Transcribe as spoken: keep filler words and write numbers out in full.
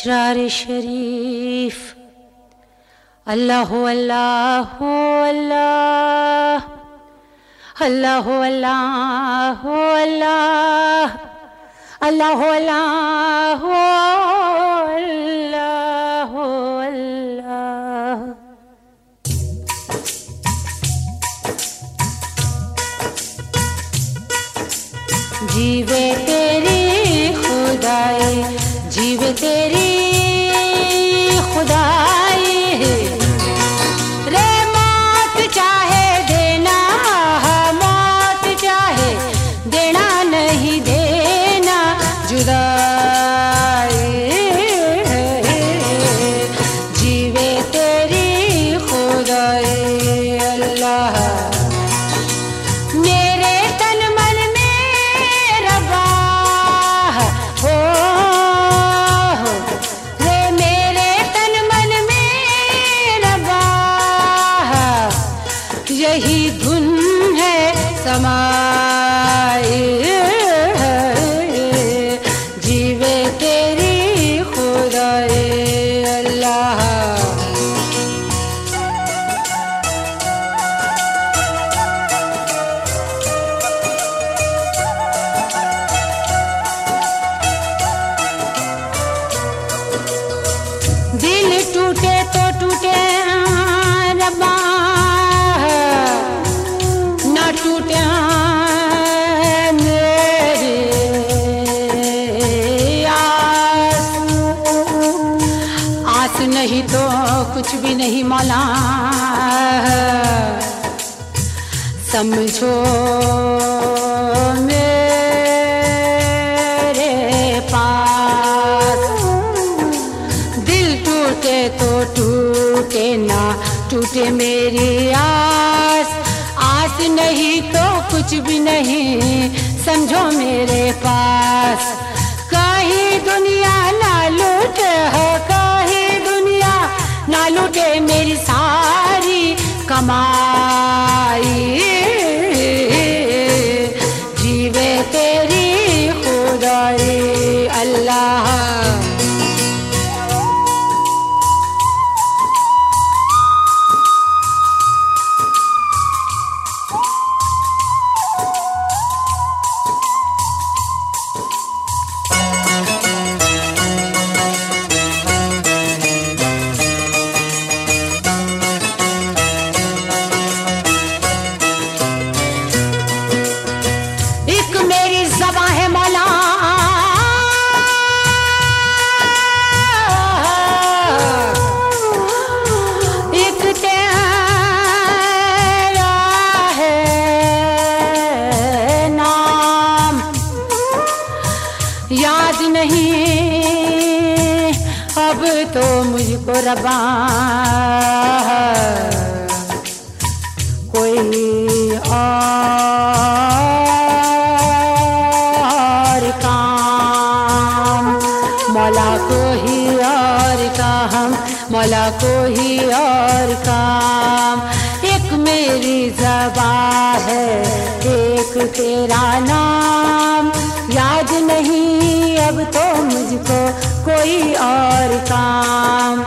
असरार शरीफ। अल्लाह अल्लाह अल्लाह अल्लाह अल्लाह अल्लाह अल्लाह अल्लाह अल्लाह अल्लाह। जीवे तेरी खुदाई, जीवे तेरी खुदाई, रे मौत चाहे देना, मौत चाहे देना, नहीं देना जुदाई। जीवे तेरी खुदाई अल्लाह, मेरे तन मन में रबा हो, रे मेरे तन मन में रबा, यही धुन है समाई। जीवे तेरी खुदाई अल्लाह। दिल टूटे तो टूटे रब्बा, ना टूटे मेरी आस, आस नहीं तो कुछ भी नहीं मौला, समझो मेरे पास। दिल टूटे तो टूटे ना टूटे मेरी आस, आस नहीं तो कुछ भी नहीं समझो मेरे पास। कहीं दुनिया ना लूटे हो, कहीं दुनिया ना लूटे मेरी सारी कमाई। जीवे तेरी खुदाई अल्लाह। एक मेरी ज़बां है मौला, एक तेरा है नाम, याद नहीं अब तो मुझको रब्बा कोई और काम, मौला को ही और काम, मौला को ही और काम। एक मेरी ज़बां है, एक तेरा नाम, याद नहीं अब तो मुझको कोई और काम।